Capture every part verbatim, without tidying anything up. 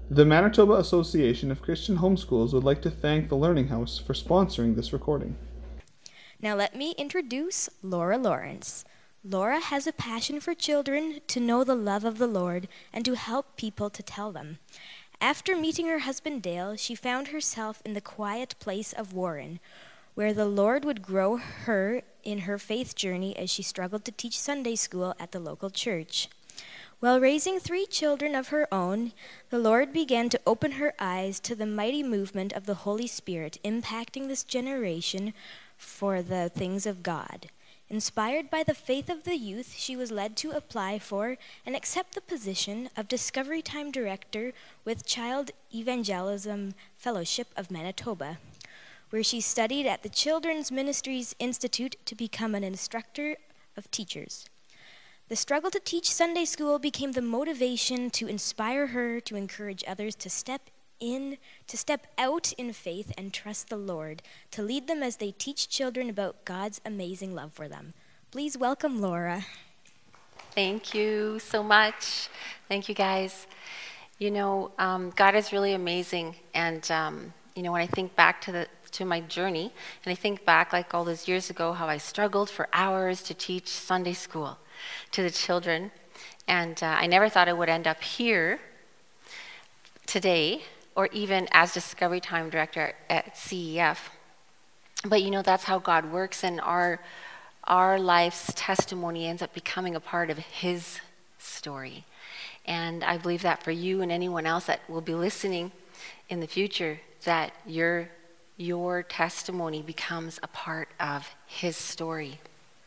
The Manitoba Association of Christian Homeschools would like to thank the Learning House for sponsoring this recording. Now let me introduce Laura Lawrence. Laura has a passion for children, to know the love of the Lord, and to help people to tell them. After meeting her husband Dale, she found herself in the quiet place of Warren, where the Lord would grow her in her faith journey as she struggled to teach Sunday school at the local church. While raising three children of her own, the Lord began to open her eyes to the mighty movement of the Holy Spirit impacting this generation for the things of God. Inspired by the faith of the youth, she was led to apply for and accept the position of Discovery Time Director with Child Evangelism Fellowship of Manitoba, where she studied at the Children's Ministries Institute to become an instructor of teachers. The struggle to teach Sunday school became the motivation to inspire her to encourage others to step in, to step out in faith and trust the Lord, to lead them as they teach children about God's amazing love for them. Please welcome Laura. Thank you so much. Thank you, guys. You know, um, God is really amazing, and um, you know, when I think back to the to my journey, and I think back like all those years ago, how I struggled for hours to teach Sunday school to the children, and uh, I never thought I would end up here today, or even as Discovery Time Director at C E F. But you know, that's how God works, and our our life's testimony ends up becoming a part of His story. And I believe that for you and anyone else that will be listening in the future, that your your testimony becomes a part of His story.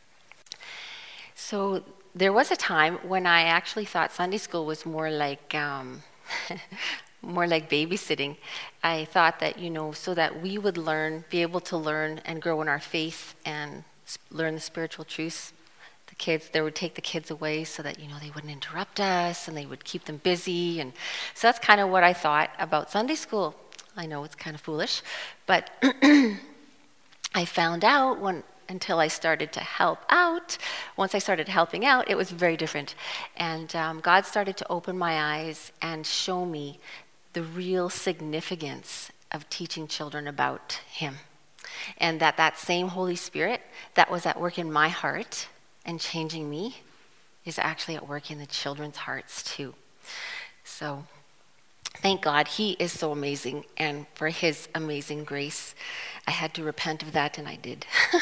So there was a time when I actually thought Sunday school was more like um, more like babysitting. I thought that, you know, so that we would learn, be able to learn and grow in our faith and learn the spiritual truths. The kids, they would take the kids away so that, you know, they wouldn't interrupt us and they would keep them busy. And so that's kind of what I thought about Sunday school. I know it's kind of foolish, but I found out when, until I started to help out, once I started helping out, it was very different. And um, God started to open my eyes and show me the real significance of teaching children about Him. And that that same Holy Spirit that was at work in my heart and changing me is actually at work in the children's hearts too. So thank God, He is so amazing, and for His amazing grace, I had to repent of that, and I did.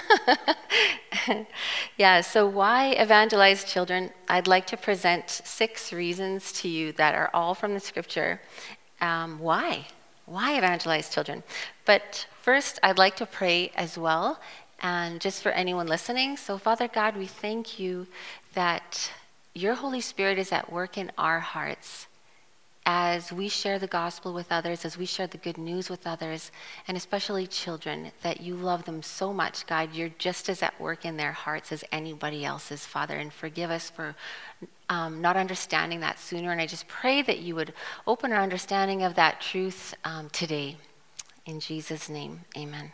Yeah, so why evangelize children? I'd like to present six reasons to you that are all from the Scripture. Um, why? Why evangelize children? But first, I'd like to pray as well, and just for anyone listening. So, Father God, we thank You that Your Holy Spirit is at work in our hearts as we share the gospel with others, as we share the good news with others, and especially children, that You love them so much, God. You're just as at work in their hearts as anybody else's, Father, and forgive us for um, not understanding that sooner. And I just pray that You would open our understanding of that truth um, today. In Jesus' name, amen.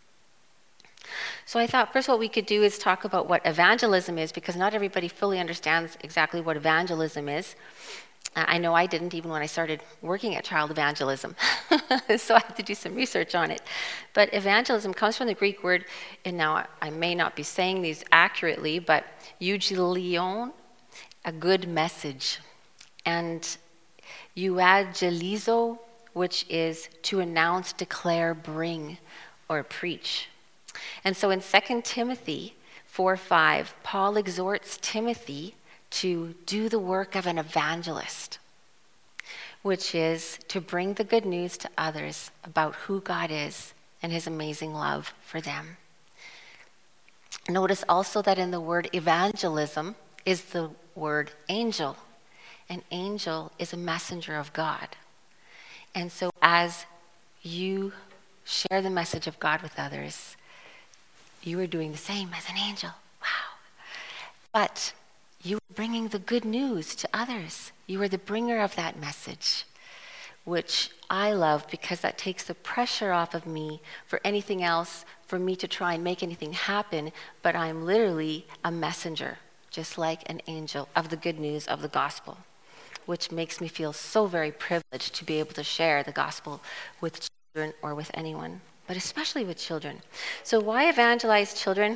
So I thought first what we could do is talk about what evangelism is, because not everybody fully understands exactly what evangelism is. I know I didn't even when I started working at Child Evangelism, so I had to do some research on it. But evangelism comes from the Greek word, and now I may not be saying these accurately, but euangelion, a good message, and euangelizo, which is to announce, declare, bring, or preach. And so in Second Timothy four five, Paul exhorts Timothy to do the work of an evangelist, which is to bring the good news to others about who God is and His amazing love for them. Notice also that in the word evangelism is the word angel. An angel is a messenger of God. And so as you share the message of God with others, you are doing the same as an angel. Wow. But you are bringing the good news to others. You are the bringer of that message, which I love because that takes the pressure off of me for anything else, for me to try and make anything happen, but I'm literally a messenger, just like an angel of the good news of the gospel. which makes me feel so very privileged to be able to share the gospel with children or with anyone, but especially with children. So why evangelize children?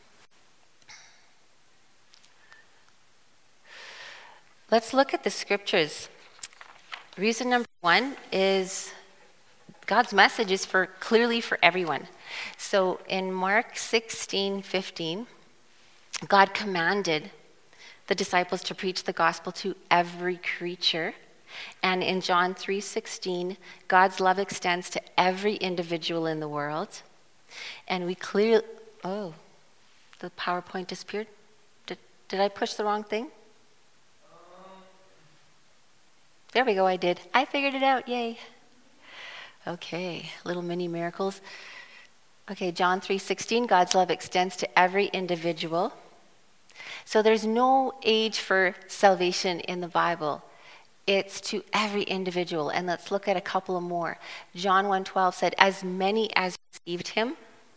Let's look at the scriptures. Reason number one is God's message is for clearly for everyone. So in Mark sixteen fifteen, God commanded the disciples to preach the gospel to every creature. And in John three sixteen, God's love extends to every individual in the world. And we clearly, oh, the PowerPoint disappeared. Did, did I push the wrong thing? There we go, I did. I figured it out, yay. Okay, little mini miracles. Okay, John three sixteen, God's love extends to every individual. So there's no age for salvation in the Bible. It's to every individual. And let's look at a couple of more. John one twelve said, as many as received him,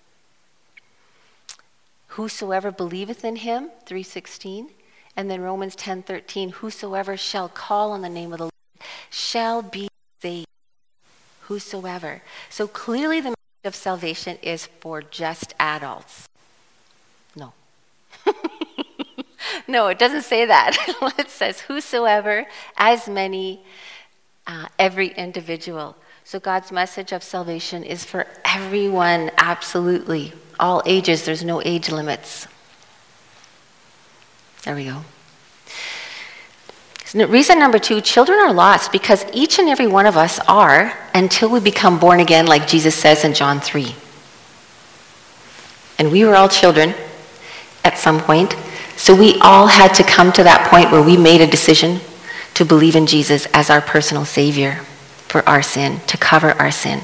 whosoever believeth in him, three sixteen. And then Romans ten thirteen, whosoever shall call on the name of the Lord shall be saved. Whosoever. So clearly the message of salvation is for just adults. No. No, it doesn't say that. It says whosoever, as many, uh, every individual. So God's message of salvation is for everyone, absolutely. All ages, there's no age limits. There we go. Reason number two, children are lost because each and every one of us are until we become born again, like Jesus says in John three. And we were all children at some point, so we all had to come to that point where we made a decision to believe in Jesus as our personal Savior for our sin, to cover our sin.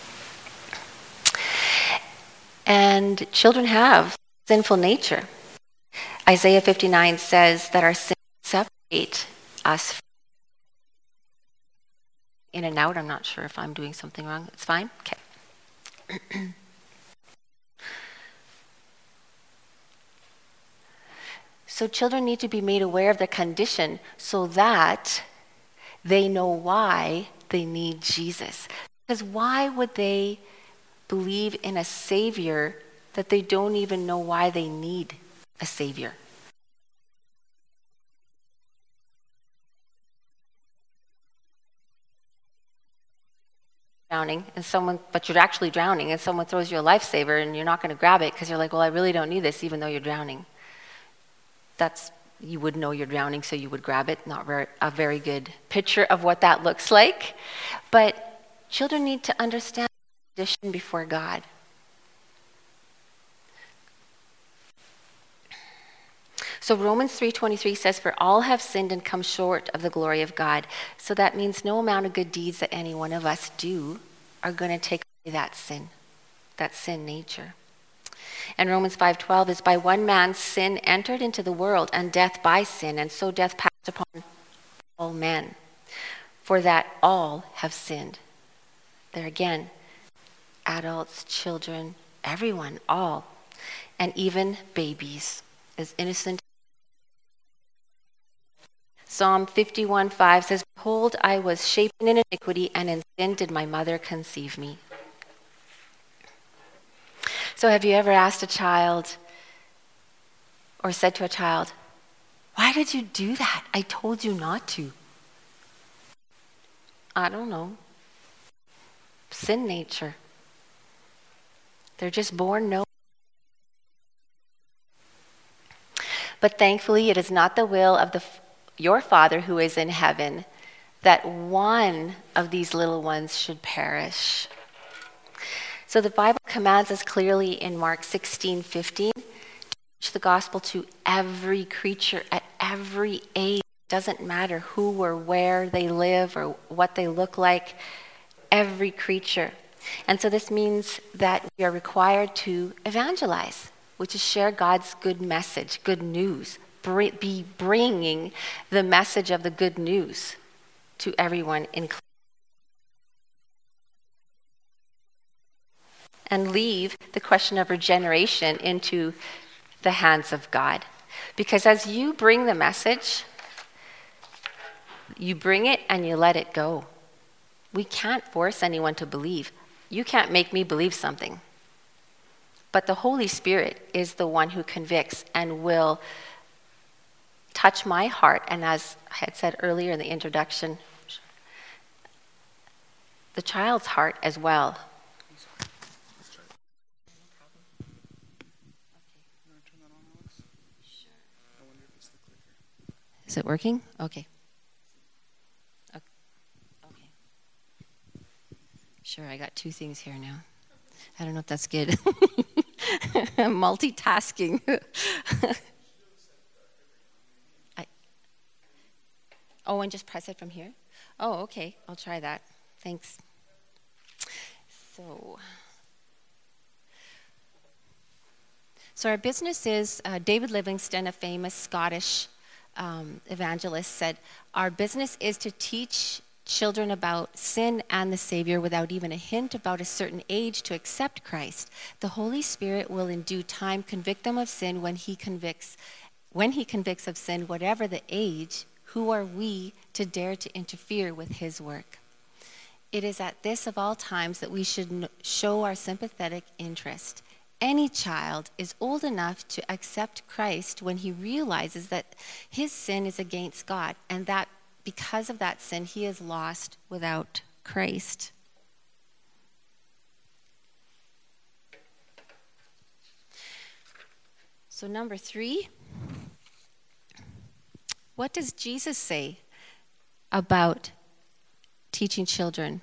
And children have sinful nature. Isaiah fifty-nine says that our sins separate us. In and out, I'm not sure if I'm doing something wrong. It's fine? Okay. So children need to be made aware of their condition so that they know why they need Jesus. Because why would they believe in a Savior that they don't even know why they need a Savior? Drowning and someone, but you're actually drowning, and someone throws you a lifesaver and you're not going to grab it because you're like, well, I really don't need this, even though you're drowning. That's, you would know you're drowning, so you would grab it. Not very, a very good picture of what that looks like. But children need to understand the condition before God. So Romans three twenty-three says, for all have sinned and come short of the glory of God. So that means no amount of good deeds that any one of us do are going to take away that sin, that sin nature. And Romans five twelve is, by one man's sin entered into the world, and death by sin, and so death passed upon all men, for that all have sinned. There again, adults, children, everyone, all, and even babies, as innocent. Psalm fifty-one five says, behold, I was shapen in iniquity, and in sin did my mother conceive me. So have you ever asked a child or said to a child, why did you do that? I told you not to. I don't know. Sin nature. They're just born no. But thankfully, it is not the will of the your Father who is in heaven that one of these little ones should perish. So the Bible commands us clearly in Mark sixteen fifteen to preach the gospel to every creature at every age. It doesn't matter who or where they live or what they look like, every creature. And so this means that we are required to evangelize, which is share God's good message, good news, be bringing the message of the good news to everyone, including, and leave the question of regeneration into the hands of God. Because as you bring the message, You bring it and you let it go. We can't force anyone to believe. You can't make me believe something. But the Holy Spirit is the one who convicts and will touch my heart. And as I had said earlier in the introduction, the child's heart as well. Is it working? Okay. Okay. Sure, I got two things here now. I don't know if that's good. Multitasking. I, oh, and just press it from here? Oh, okay. I'll try that. Thanks. So, so our business is, uh, David Livingstone, a famous Scottish um, evangelist, said, our business is to teach children about sin and the Savior without even a hint about a certain age to accept Christ. The Holy Spirit will in due time convict them of sin when he convicts, when he convicts of sin, whatever the age. Who are we to dare to interfere with his work? It is at this of all times that we should show our sympathetic interest. Any child is old enough to accept Christ when he realizes that his sin is against God, and that because of that sin, he is lost without Christ. So number three, what does Jesus say about teaching children?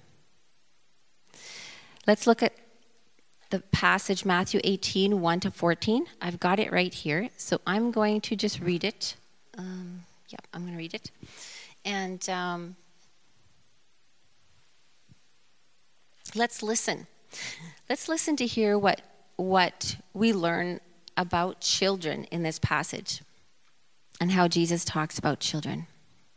Let's look at the passage, Matthew eighteen, one to fourteen. I've got it right here, so I'm going to just read it. Um, yeah, I'm going to read it. And um, let's listen. Let's listen to hear what, what we learn about children in this passage and how Jesus talks about children.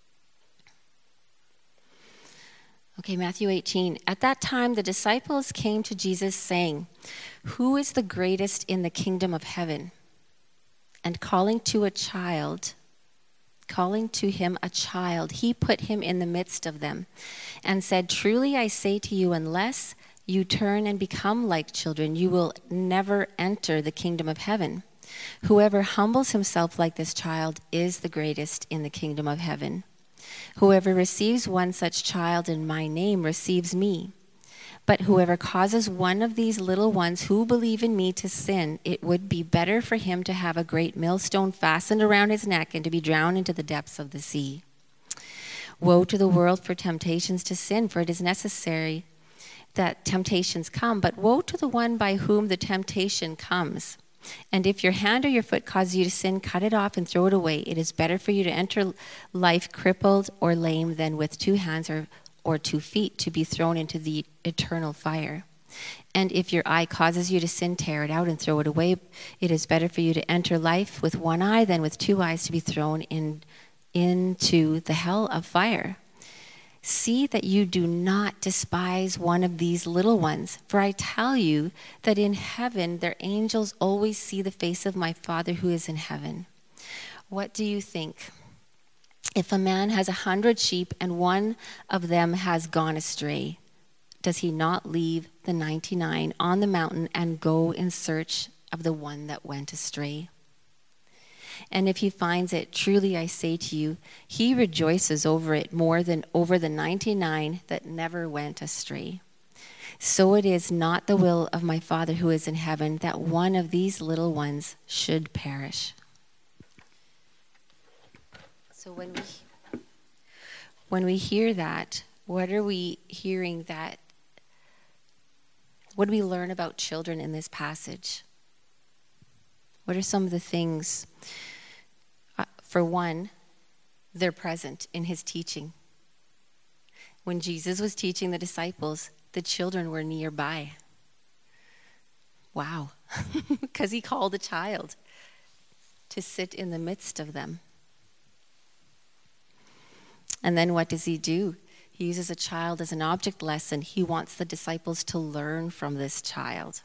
Okay, Matthew eighteen. At that time, the disciples came to Jesus saying, "Who is the greatest in the kingdom of heaven?" And calling to a child, calling to him a child, he put him in the midst of them and said, "Truly I say to you, unless you turn and become like children, you will never enter the kingdom of heaven. Whoever humbles himself like this child is the greatest in the kingdom of heaven. Whoever receives one such child in my name receives me. But whoever causes one of these little ones who believe in me to sin, it would be better for him to have a great millstone fastened around his neck and to be drowned into the depths of the sea. Woe to the world for temptations to sin, for it is necessary that temptations come, but woe to the one by whom the temptation comes. And if your hand or your foot causes you to sin, cut it off and throw it away. It is better for you to enter life crippled or lame than with two hands or, or two feet to be thrown into the eternal fire. And if your eye causes you to sin, tear it out and throw it away. It is better for you to enter life with one eye than with two eyes to be thrown in, into the hell of fire. See that you do not despise one of these little ones, for I tell you that in heaven their angels always see the face of my Father who is in heaven. What do you think? If a man has a hundred sheep and one of them has gone astray, does he not leave the ninety-nine on the mountain and go in search of the one that went astray? And if he finds it, truly I say to you, he rejoices over it more than over the ninety-nine that never went astray. So it is not the will of my Father who is in heaven that one of these little ones should perish. So when we when we hear that, what are we hearing that? What do we learn about children in this passage? What are some of the things? Uh, for one, they're present in his teaching. When Jesus was teaching the disciples, the children were nearby. Wow. Because he called a child to sit in the midst of them. And then what does he do? He uses a child as an object lesson. He wants the disciples to learn from this child.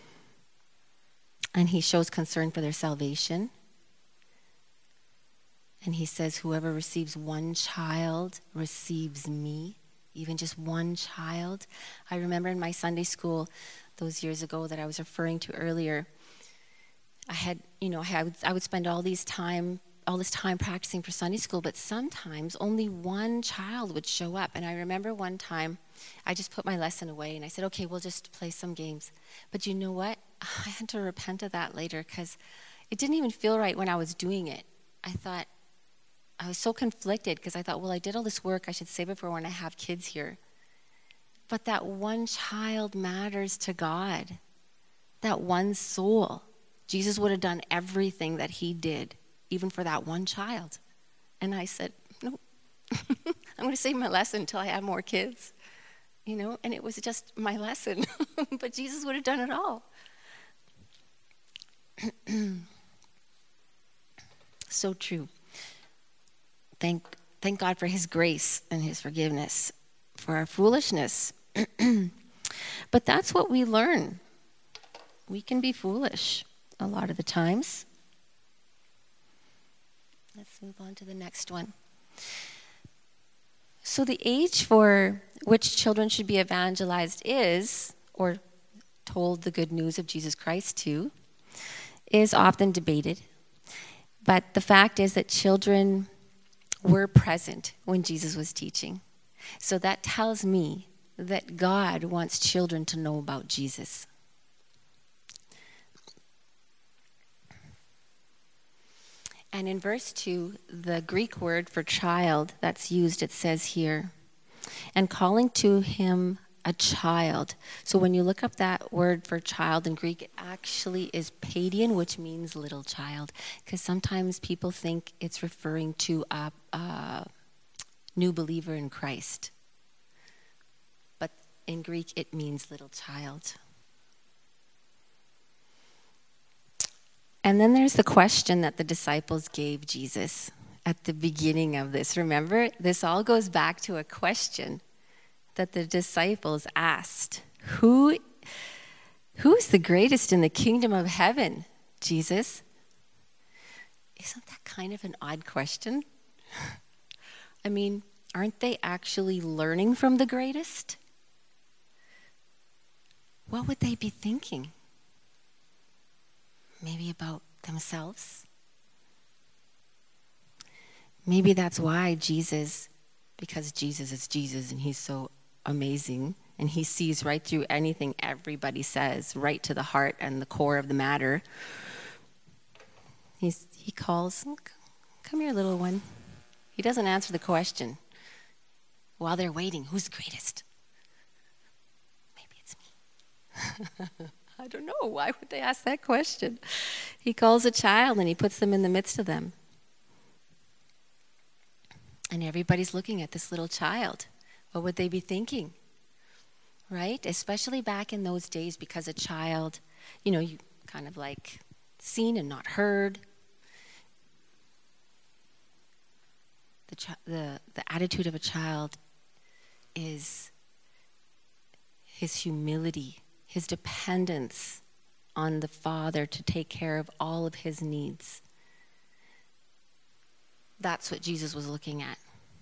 And he shows concern for their salvation. And he says, whoever receives one child receives me, even just one child. I remember in my Sunday school those years ago that I was referring to earlier, I had, you know, I would, I would spend all these time, all this time practicing for Sunday school, but sometimes only one child would show up. And I remember one time I just put my lesson away and I said, okay, we'll just play some games. But you know what? I had to repent of that later because it didn't even feel right when I was doing it. I thought, I was so conflicted because I thought, well, I did all this work. I should save it for when I have kids here. But that one child matters to God. That one soul. Jesus would have done everything that he did, even for that one child. And I said, no, I'm going to save my lesson until I have more kids. You know, and it was just my lesson. But Jesus would have done it all. So true. Thank, thank God for his grace and his forgiveness for our foolishness. But that's what we learn. We can be foolish a lot of the times. Let's move on to the next one. So the age for which children should be evangelized is, or told the good news of Jesus Christ to, is often debated. But the fact is that children were present when Jesus was teaching. So that tells me that God wants children to know about Jesus. And in verse two, the Greek word for child that's used, it says here, and calling to him a child. So when you look up that word for child in Greek, it actually is paidion, which means little child. Because sometimes people think it's referring to a, a new believer in Christ. But in Greek, it means little child. And then there's the question that the disciples gave Jesus at the beginning of this. Remember, this all goes back to a question that the disciples asked. Who, who is the greatest in the kingdom of heaven, Jesus? Isn't that kind of an odd question? I mean, aren't they actually learning from the greatest? What would they be thinking? Maybe about themselves? Maybe that's why Jesus, because Jesus is Jesus and he's so amazing and he sees right through anything everybody says, right to the heart and the core of the matter. He's, he calls, come here, little one. He doesn't answer the question. While they're waiting, who's the greatest? Maybe it's me. I don't know. Why would they ask that question? He calls a child and he puts them in the midst of them. And everybody's looking at this little child. What would they be thinking? Right? Especially back in those days, because a child, you know, you kind of like seen and not heard. The, chi- the, the attitude of a child is his humility, his dependence on the Father to take care of all of his needs. That's what Jesus was looking at.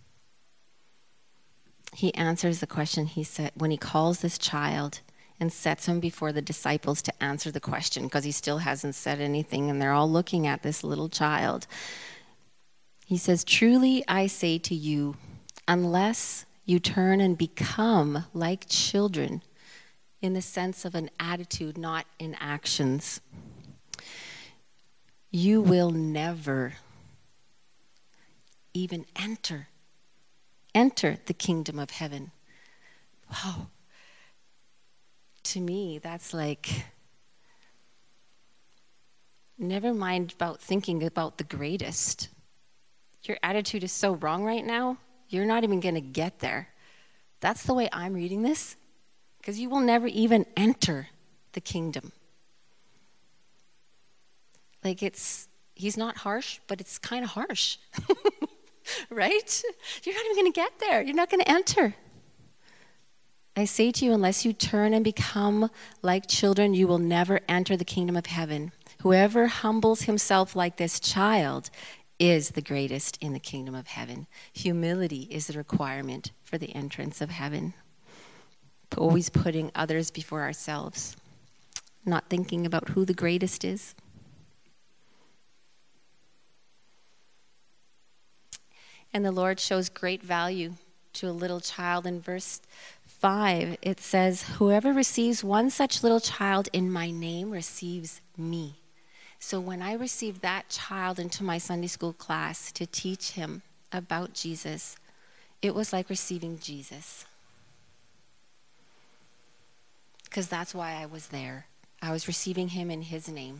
He answers the question he said when he calls this child and sets him before the disciples to answer the question, because he still hasn't said anything and they're all looking at this little child. He says, "Truly I say to you, unless you turn and become like children," in the sense of an attitude, not in actions, "you will never even enter, enter the kingdom of heaven." Wow. To me, that's like, never mind about thinking about the greatest. Your attitude is so wrong right now, you're not even going to get there. That's the way I'm reading this, because you will never even enter the kingdom. Like it's, he's not harsh, but it's kind of harsh. Right? You're not even going to get there. You're not going to enter. I say to you, unless you turn and become like children, you will never enter the kingdom of heaven. Whoever humbles himself like this child is the greatest in the kingdom of heaven. Humility is the requirement for the entrance of heaven. Always putting others before ourselves, not thinking about who the greatest is. And the Lord shows great value to a little child. In verse five, it says, whoever receives one such little child in my name receives me. So when I received that child into my Sunday school class to teach him about Jesus, it was like receiving Jesus. Because that's why I was there. I was receiving him in his name.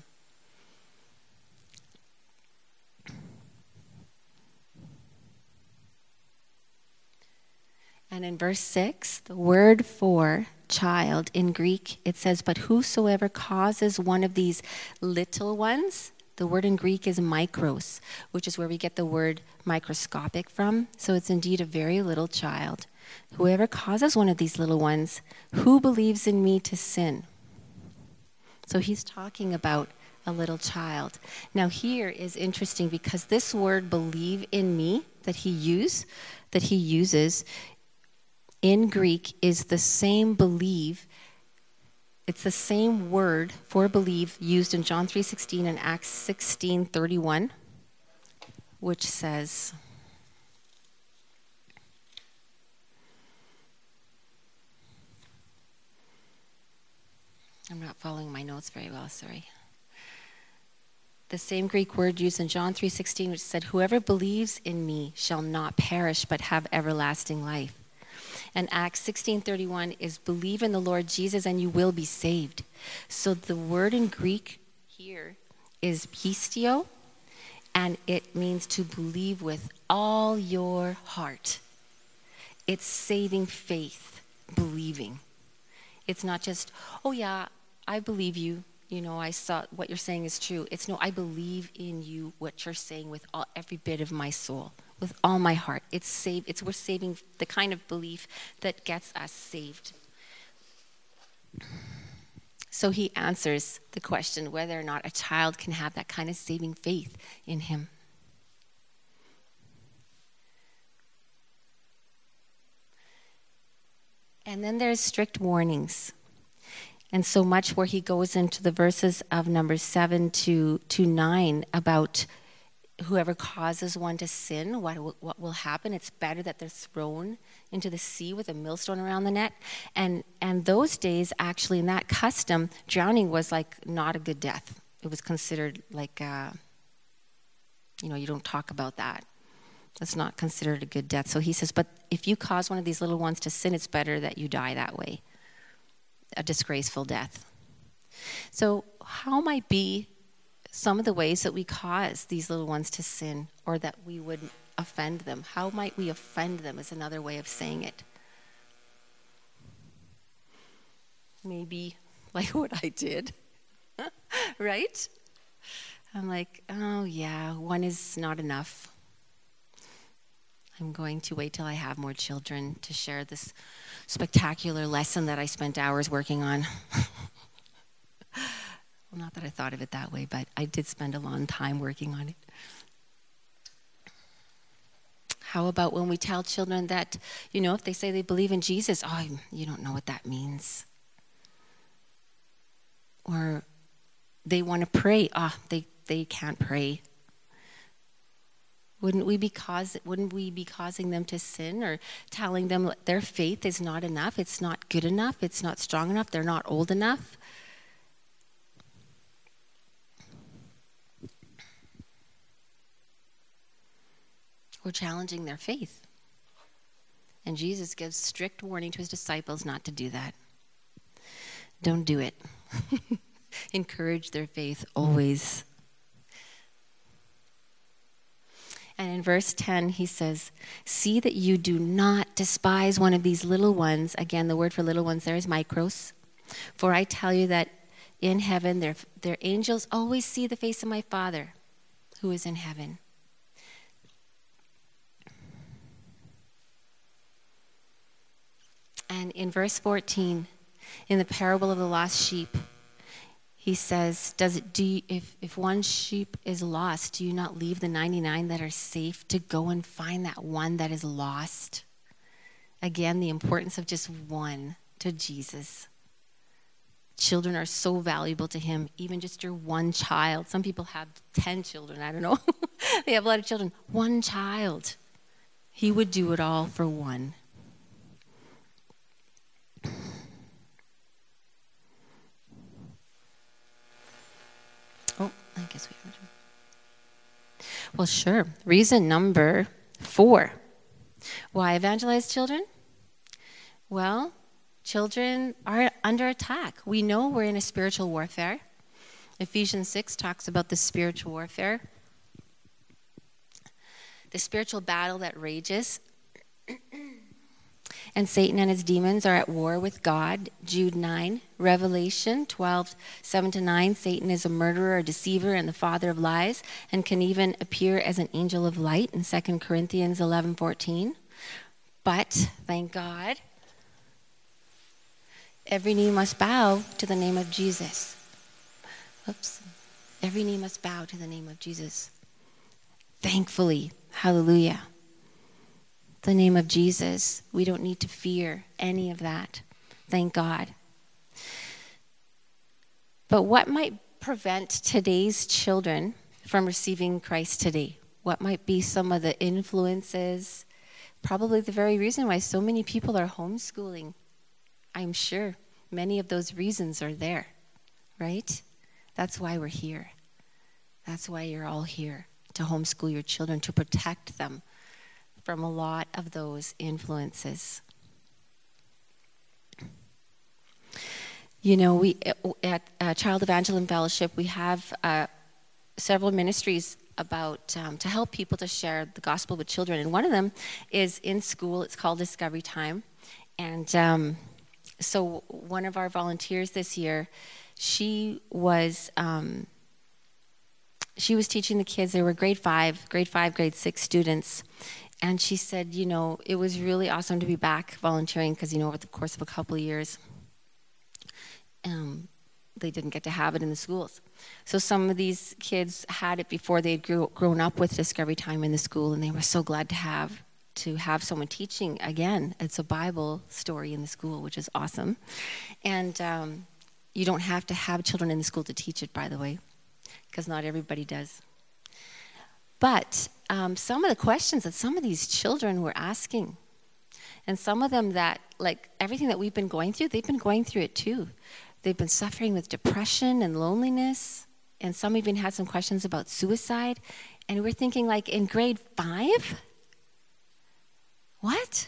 And in verse six, the word for child in Greek, it says, but whosoever causes one of these little ones, the word in Greek is mikros, which is where we get the word microscopic from. So it's indeed a very little child. Whoever causes one of these little ones, who believes in me to sin? So he's talking about a little child. Now here is interesting because this word believe in me that he use, that he uses in Greek is the same believe. It's the same word for believe used in John three sixteen and Acts sixteen thirty-one, which says, I'm not following my notes very well, sorry. The same Greek word used in John three sixteen, which said, whoever believes in me shall not perish but have everlasting life. And Acts sixteen thirty-one is believe in the Lord Jesus and you will be saved. So the word in Greek here is pistio, and it means to believe with all your heart. It's saving faith, believing. It's not just, oh yeah, I believe you. You know, I saw what you're saying is true. It's no, I believe in you, what you're saying with all, every bit of my soul, with all my heart. It's save, it's we're saving the kind of belief that gets us saved. So he answers the question whether or not a child can have that kind of saving faith in him. And then there's strict warnings. And so much where he goes into the verses of number seven to, to nine about whoever causes one to sin, what will, what will happen. It's better that they're thrown into the sea with a millstone around the neck. And and those days, actually, in that custom, drowning was like not a good death. It was considered like, uh, you know, you don't talk about that. That's not considered a good death. So he says, but if you cause one of these little ones to sin, it's better that you die that way. A disgraceful death. So how might be some of the ways that we cause these little ones to sin or that we would offend them? How might we offend them is another way of saying it. Maybe like what I did, right? I'm like, oh yeah, one is not enough. I'm going to wait till I have more children to share this spectacular lesson that I spent hours working on. Well, not that I thought of it that way, but I did spend a long time working on it. How about when we tell children that, you know, if they say they believe in Jesus, oh, you don't know what that means. Or they want to pray, ah, oh, they, they can't pray. Wouldn't we be cause, wouldn't we be causing them to sin or telling them their faith is not enough, it's not good enough, it's not strong enough, they're not old enough? We're challenging their faith. And Jesus gives strict warning to his disciples not to do that. Don't do it. Encourage their faith always. And in verse ten, he says, see that you do not despise one of these little ones. Again, the word for little ones there is mikros. For I tell you that in heaven, their, their angels always see the face of my Father who is in heaven. And in verse fourteen, in the parable of the lost sheep, he says, "Does it? Do you, if if one sheep is lost, do you not leave the ninety-nine that are safe to go and find that one that is lost?" Again, the importance of just one to Jesus. Children are so valuable to him, even just your one child. Some people have ten children, I don't know. They have a lot of children. One child. He would do it all for one. Oh, I guess we have. Well, sure. Reason number four. Why evangelize children? Well, children are under attack. We know we're in a spiritual warfare. Ephesians six talks about the spiritual warfare. The spiritual battle that rages. And Satan and his demons are at war with God. Jude nine. Revelation twelve, seven to nine. Satan is a murderer, a deceiver, and the father of lies, and can even appear as an angel of light in Second Corinthians eleven fourteen. But, thank God, every knee must bow to the name of Jesus. Oops. Every knee must bow to the name of Jesus. Thankfully, hallelujah. The name of Jesus. We don't need to fear any of that. Thank God. But what might prevent today's children from receiving Christ today? What might be some of the influences? Probably the very reason why so many people are homeschooling. I'm sure many of those reasons are there, right? That's why we're here. That's why you're all here, to homeschool your children, to protect them from a lot of those influences. You know, we at uh, Child Evangelism Fellowship, we have uh, several ministries about um, to help people to share the gospel with children, and one of them is in school. It's called Discovery Time, and um, so one of our volunteers this year, she was um, she was teaching the kids. They were grade five, grade five, grade six students. And she said, you know, it was really awesome to be back volunteering because, you know, over the course of a couple of years, um, they didn't get to have it in the schools. So some of these kids had it before they grew grown up with Discovery Time in the school, and they were so glad to have to have someone teaching again. It's a Bible story in the school, which is awesome. And um, you don't have to have children in the school to teach it, by the way, because not everybody does. But um, some of the questions that some of these children were asking, and some of them that, like everything that we've been going through, they've been going through it too. They've been suffering with depression and loneliness, and some even had some questions about suicide. And we're thinking, like, in grade five? What?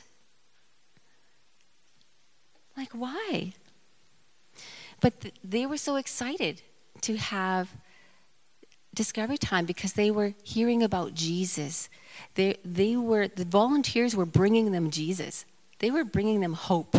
Like, why? But th- they were so excited to have Discovery Time because they were hearing about Jesus. They they were the volunteers were bringing them Jesus. They were bringing them hope.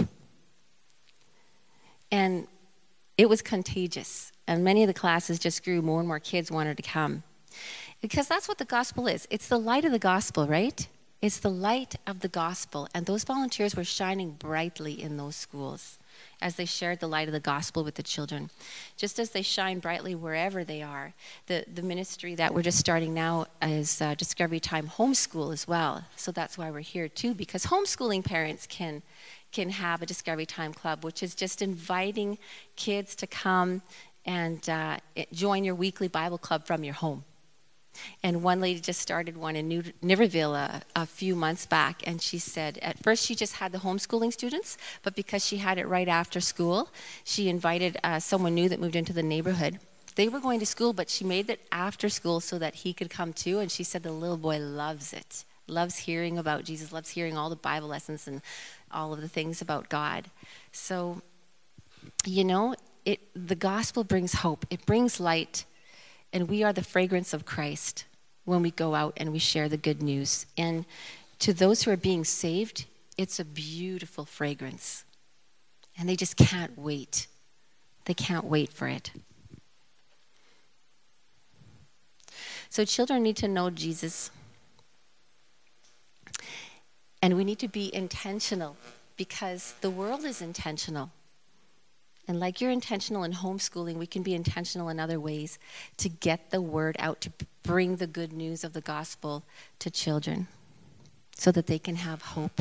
And it was contagious. And many of the classes just grew. More and more kids wanted to come. Because that's what the gospel is. It's the light of the gospel, right? It's the light of the gospel. And those volunteers were shining brightly in those schools as they shared the light of the gospel with the children. Just as they shine brightly wherever they are. The the ministry that we're just starting now is uh, Discovery Time Homeschool as well. So that's why we're here too, because homeschooling parents can can have a Discovery Time Club, which is just inviting kids to come and uh, join your weekly Bible club from your home. And one lady just started one in New Niverville a, a few months back, and she said at first she just had the homeschooling students, but because she had it right after school, she invited uh, someone new that moved into the neighborhood. They were going to school, but she made it after school so that he could come too, and she said the little boy loves it, loves hearing about Jesus, loves hearing all the Bible lessons and all of the things about God. So, you know, it the gospel brings hope. It brings light. And we are the fragrance of Christ when we go out and we share the good news. And to those who are being saved, it's a beautiful fragrance. And they just can't wait. They can't wait for it. So children need to know Jesus. And we need to be intentional because the world is intentional. And like you're intentional in homeschooling, we can be intentional in other ways to get the word out, to bring the good news of the gospel to children so that they can have hope.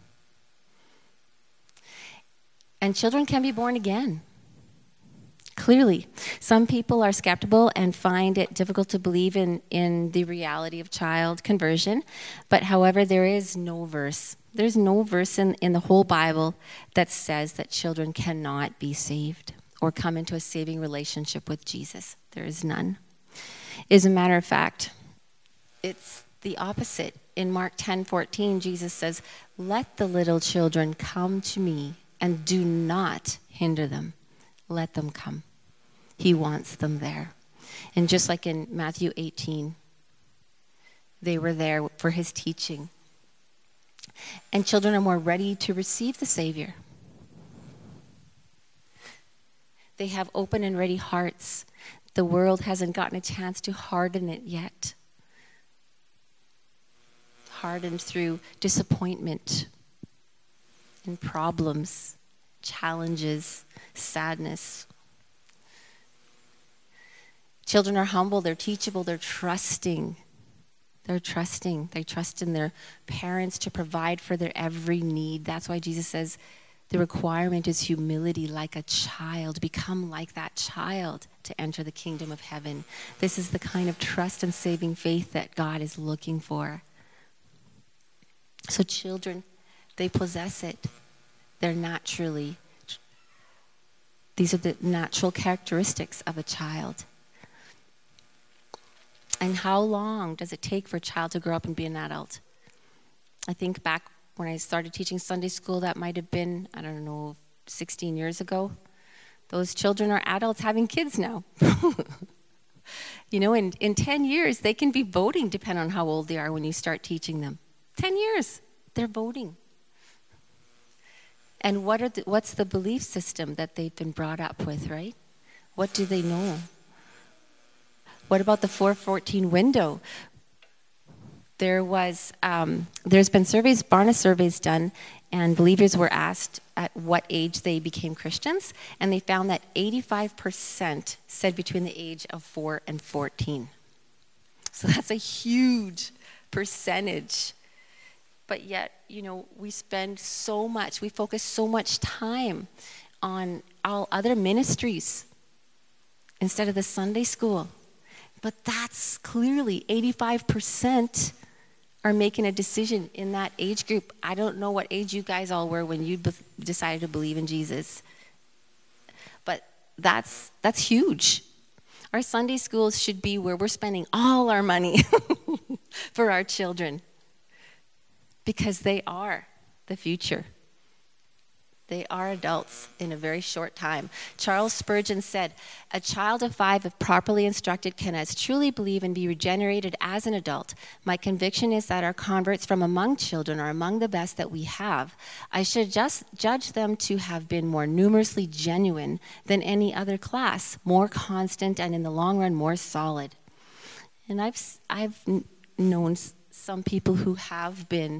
And children can be born again. Clearly, some people are skeptical and find it difficult to believe in, in the reality of child conversion. But however, there is no verse. There's no verse in, in the whole Bible that says that children cannot be saved or come into a saving relationship with Jesus. There is none. As a matter of fact, it's the opposite. In Mark ten fourteen, Jesus says, "Let the little children come to me and do not hinder them. Let them come." He wants them there. And just like in Matthew eighteen, they were there for his teaching. And children are more ready to receive the Savior. They have open and ready hearts. The world hasn't gotten a chance to harden it yet. Hardened through disappointment and problems, challenges, sadness. Children are humble, they're teachable, they're trusting. They're trusting. They trust in their parents to provide for their every need. That's why Jesus says the requirement is humility like a child. Become like that child to enter the kingdom of heaven. This is the kind of trust and saving faith that God is looking for. So children, they possess it. They're naturally, these are the natural characteristics of a child. And how long does it take for a child to grow up and be an adult? I think back when I started teaching Sunday school, that might have been, I don't know, sixteen years ago. Those children are adults having kids now. You know, in, in ten years, they can be voting depending on how old they are when you start teaching them. ten years, they're voting. And what are the, what's the belief system that they've been brought up with, right? What do they know? What about the four fourteen window? There was, um, there's been surveys, Barna surveys done, and believers were asked at what age they became Christians, and they found that eighty-five percent said between the age of four and fourteen. So that's a huge percentage. But yet, you know, we spend so much, we focus so much time on all other ministries instead of the Sunday school. But that's clearly eighty-five percent are making a decision in that age group. I don't know what age you guys all were when you be- decided to believe in Jesus. But that's that's huge. Our Sunday schools should be where we're spending all our money for our children. Because they are the future. They are adults in a very short time. Charles Spurgeon said, "A child of five, if properly instructed, can as truly believe and be regenerated as an adult. My conviction is that our converts from among children are among the best that we have. I should just judge them to have been more numerously genuine than any other class, more constant, and in the long run, more solid." And I've, I've known some people who have been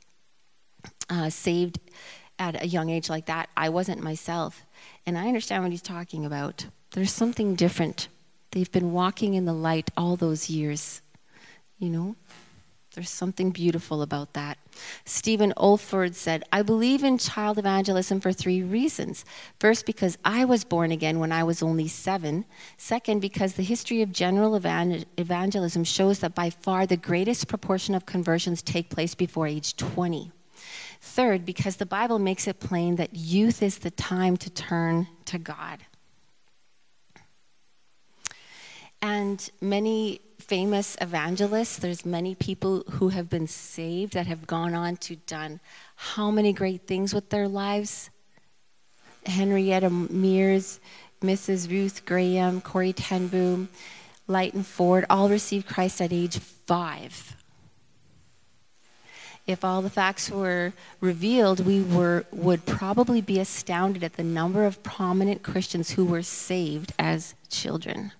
uh, saved at a young age like that. I wasn't myself. And I understand what he's talking about. There's something different. They've been walking in the light all those years. You know? There's something beautiful about that. Stephen Olford said, "I believe in child evangelism for three reasons. First, because I was born again when I was only seven. Second, because the history of general evan- evangelism shows that by far the greatest proportion of conversions take place before age twenty. Third, because the Bible makes it plain that youth is the time to turn to God." And many famous evangelists, there's many people who have been saved that have gone on to done how many great things with their lives. Henrietta Mears, Missus Ruth Graham, Corrie ten Boom, Leighton Ford, all received Christ at age five. If all the facts were revealed, we were would probably be astounded at the number of prominent Christians who were saved as children.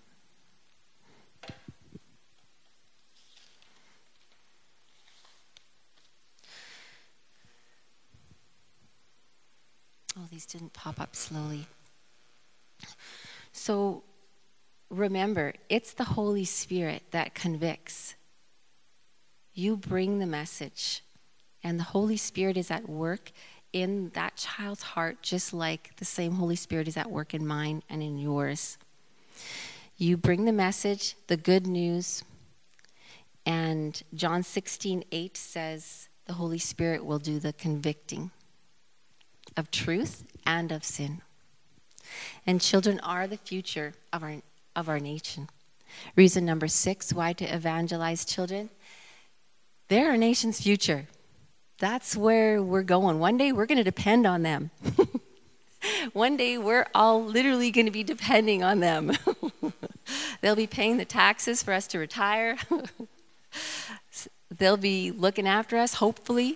Oh, these didn't pop up slowly. So remember, it's the Holy Spirit that convicts. You bring the message, and the Holy Spirit is at work in that child's heart, just like the same Holy Spirit is at work in mine and in yours. You bring the message, the good news, and John sixteen eight says the Holy Spirit will do the convicting of truth and of sin. And children are the future of our of our nation. Reason number six, why to evangelize children. They're our nation's future. That's where we're going. One day we're going to depend on them. One day we're all literally going to be depending on them. They'll be paying the taxes for us to retire. They'll be looking after us, hopefully.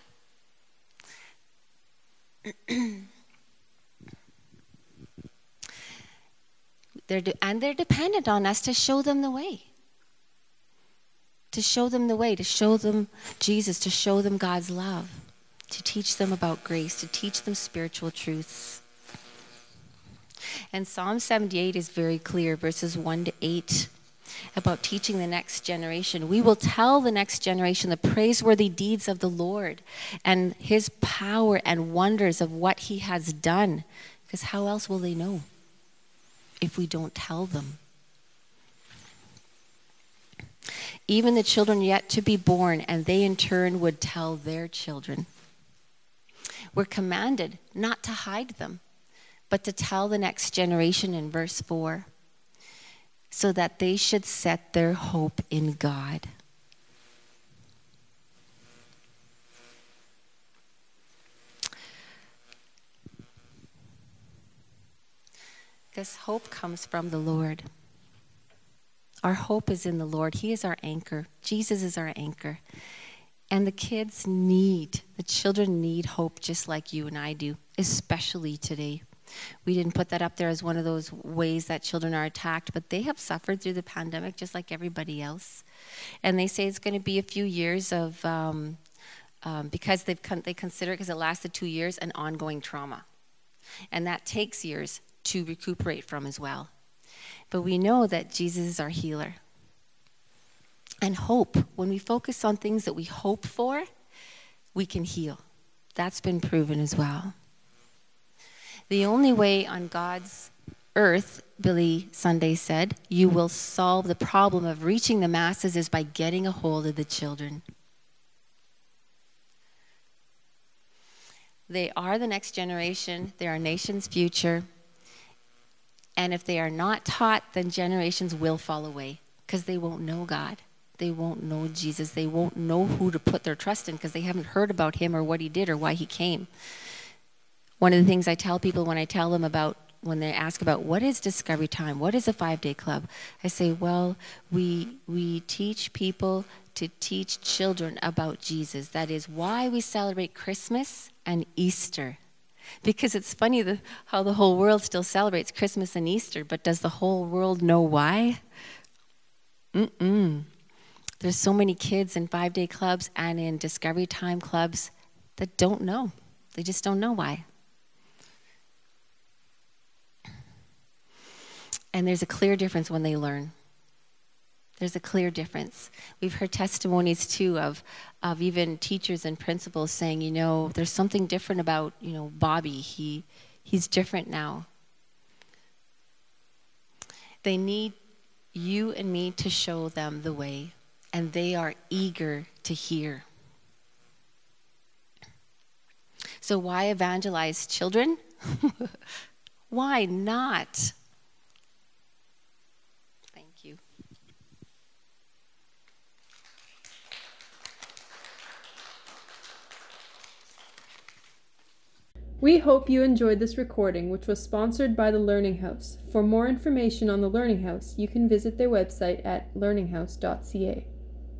They're de- and they're dependent on us to show them the way. To show them the way, to show them Jesus, to show them God's love, to teach them about grace, to teach them spiritual truths. And Psalm seventy-eight is very clear, verses one to eight, about teaching the next generation. We will tell the next generation the praiseworthy deeds of the Lord and his power and wonders of what he has done. Because how else will they know if we don't tell them? Even the children yet to be born, and they in turn would tell their children. We're commanded not to hide them, but to tell the next generation in verse four, so that they should set their hope in God. Because hope comes from the Lord. Our hope is in the Lord. He is our anchor. Jesus is our anchor. And the kids need, the children need hope just like you and I do, especially today. We didn't put that up there as one of those ways that children are attacked, but they have suffered through the pandemic just like everybody else. And they say it's going to be a few years of, um, um, because they've con- they consider it, because it lasted two years, an ongoing trauma. And that takes years to recuperate from as well. But we know that Jesus is our healer. And hope, when we focus on things that we hope for, we can heal. That's been proven as well. The only way on God's earth, Billy Sunday said, you will solve the problem of reaching the masses is by getting a hold of the children. They are the next generation. They're our nation's future. And if they are not taught, then generations will fall away because they won't know God. They won't know Jesus. They won't know who to put their trust in because they haven't heard about him or what he did or why he came. One of the things I tell people when I tell them about, when they ask about what is Discovery Time, what is a five-day club, I say, well, we we teach people to teach children about Jesus. That is why we celebrate Christmas and Easter. Because it's funny the, how the whole world still celebrates Christmas and Easter, but does the whole world know why? Mm-mm. There's so many kids in five-day clubs and in Discovery Time clubs that don't know. They just don't know why. And there's a clear difference when they learn. There's a clear difference. We've heard testimonies too of of even teachers and principals saying, you know, there's something different about, you know, Bobby. He he's different now. They need you and me to show them the way, and they are eager to hear. So why evangelize children? Why not? We hope you enjoyed this recording, which was sponsored by the Learning House. For more information on the Learning House, you can visit their website at learning house dot c a.